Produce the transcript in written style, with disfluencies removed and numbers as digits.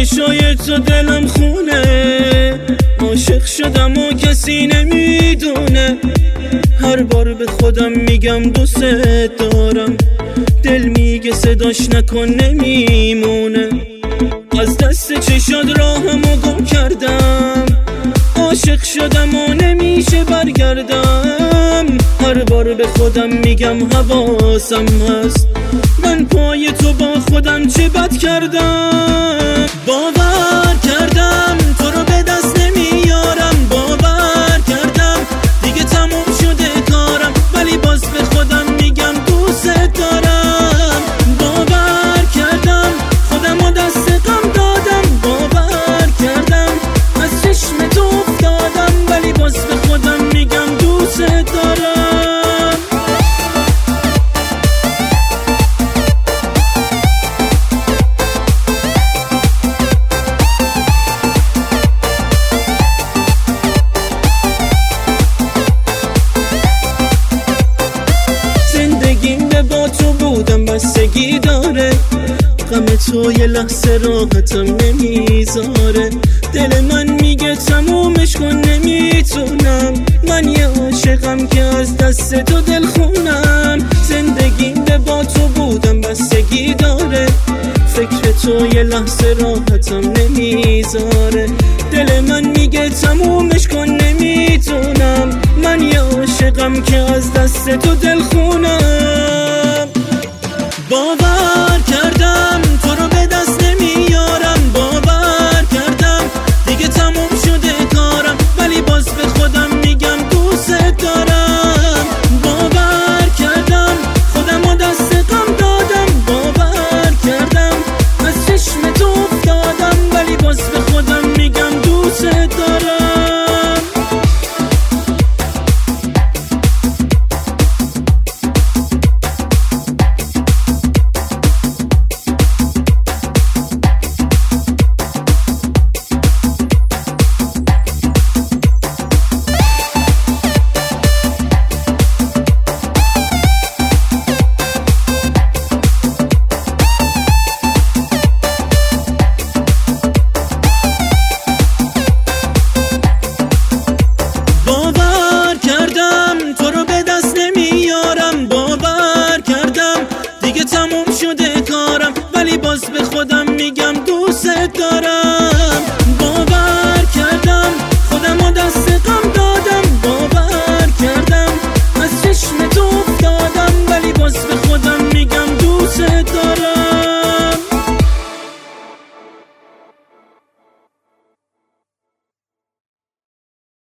چشای تو دلم خونه، عاشق شدم و کسی نمیدونه. هر بار به خودم میگم دوست دارم، دل میگه صداش نکن نمیمونه. از دست چشات راهمو گم کردم، عاشق شدم و نمیشه برگردم. هر بار به خودم میگم حواسم هست، من پای تو با خودم چه بد کردم. باور کردم تو رو به دست نمیارم، باور کردم دیگه تموم شده کارم، ولی باز به خودم میگم دوست دارم. باور کردم خودمو دست غم دادم، باور کردم از چشم تو افتادم، ولی باز به خودم میگم دوست دارم. با تو بودم بستگی داره، غم تو یه لحظه راحتم نمیذاره. دل من میگه تمومش کن نمیتونم، من یه عاشقم که از دست تو دل خونم. زندگیم با تو بودم بستگی داره، فکر تو یه لحظه راحتم نمیذاره. دل من میگه تمومش کن نمیتونم، من یه عاشقم که از دست تو دل خونم. باور کردم تو رو به دست نمیارم، باور کردم دیگه تموم شده کارم، ولی باز به خودم میگم دوست دارم. باور کردم خودمو دست غم دادم، باور کردم از چشم تو افتادم، ولی باز به خودم میگم دوست دارم. تموم شده کارم، ولی باز به خودم میگم